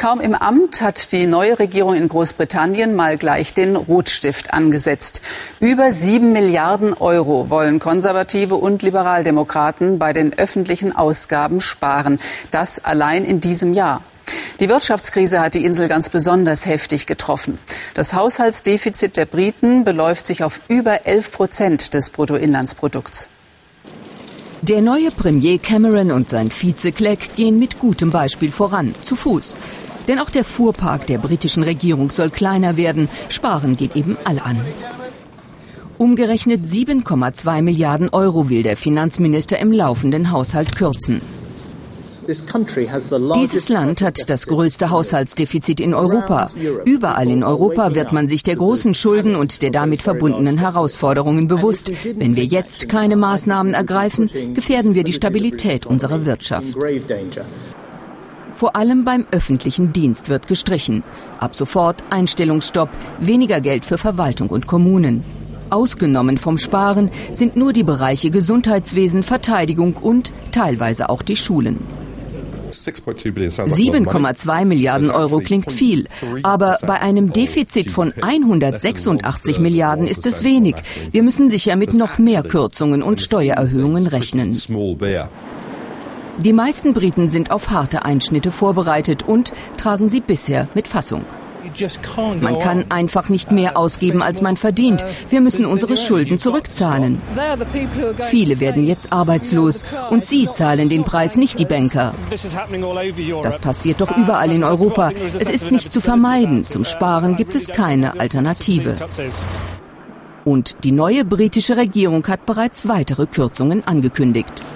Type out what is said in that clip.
Kaum im Amt hat die neue Regierung in Großbritannien mal gleich den Rotstift angesetzt. Über 7 Milliarden Euro wollen Konservative und Liberaldemokraten bei den öffentlichen Ausgaben sparen. Das allein in diesem Jahr. Die Wirtschaftskrise hat die Insel ganz besonders heftig getroffen. Das Haushaltsdefizit der Briten beläuft sich auf über 11% des Bruttoinlandsprodukts. Der neue Premier Cameron und sein Vize Clegg gehen mit gutem Beispiel voran, zu Fuß. Denn auch der Fuhrpark der britischen Regierung soll kleiner werden. Sparen geht eben alle an. Umgerechnet 7,2 Milliarden Euro will der Finanzminister im laufenden Haushalt kürzen. Dieses Land hat das größte Haushaltsdefizit in Europa. Überall in Europa wird man sich der großen Schulden und der damit verbundenen Herausforderungen bewusst. Wenn wir jetzt keine Maßnahmen ergreifen, gefährden wir die Stabilität unserer Wirtschaft. Vor allem beim öffentlichen Dienst wird gestrichen. Ab sofort Einstellungsstopp, weniger Geld für Verwaltung und Kommunen. Ausgenommen vom Sparen sind nur die Bereiche Gesundheitswesen, Verteidigung und teilweise auch die Schulen. 7,2 Milliarden Euro klingt viel, aber bei einem Defizit von 186 Milliarden ist es wenig. Wir müssen sicher mit noch mehr Kürzungen und Steuererhöhungen rechnen. Die meisten Briten sind auf harte Einschnitte vorbereitet und tragen sie bisher mit Fassung. Man kann einfach nicht mehr ausgeben, als man verdient. Wir müssen unsere Schulden zurückzahlen. Viele werden jetzt arbeitslos und sie zahlen den Preis, nicht die Banker. Das passiert doch überall in Europa. Es ist nicht zu vermeiden. Zum Sparen gibt es keine Alternative. Und die neue britische Regierung hat bereits weitere Kürzungen angekündigt.